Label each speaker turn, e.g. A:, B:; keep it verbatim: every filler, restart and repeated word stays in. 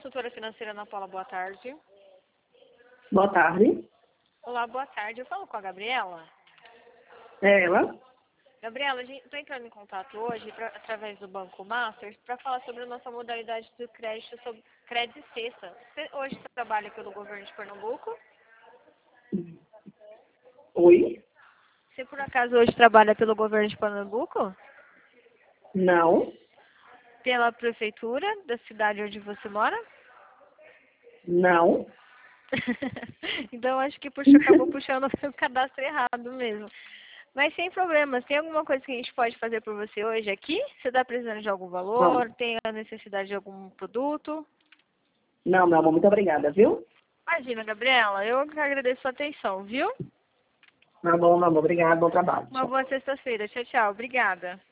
A: consultora financeira Ana Paula, boa tarde.
B: Boa tarde.
A: Olá, boa tarde. Eu falo com a Gabriela.
B: É ela?
A: Gabriela, estou entrando em contato hoje, pra, através do Banco Masters, para falar sobre a nossa modalidade do crédito, sobre crédito cesta. Você hoje trabalha pelo governo de Pernambuco?
B: Oi?
A: Você, por acaso, hoje trabalha pelo governo de Pernambuco?
B: Não.
A: Pela prefeitura da cidade onde você mora?
B: Não.
A: Então, acho que puxa, acabou puxando o cadastro errado mesmo. Mas sem problemas, tem alguma coisa que a gente pode fazer por você hoje aqui? Você está precisando de algum valor?
B: Não.
A: Tem a necessidade de algum produto?
B: Não, meu amor, muito obrigada, viu?
A: Imagina, Gabriela, eu que agradeço a sua atenção, viu?
B: Tá bom, meu amor, obrigado, bom trabalho.
A: Uma boa sexta-feira. Tchau, tchau. Obrigada.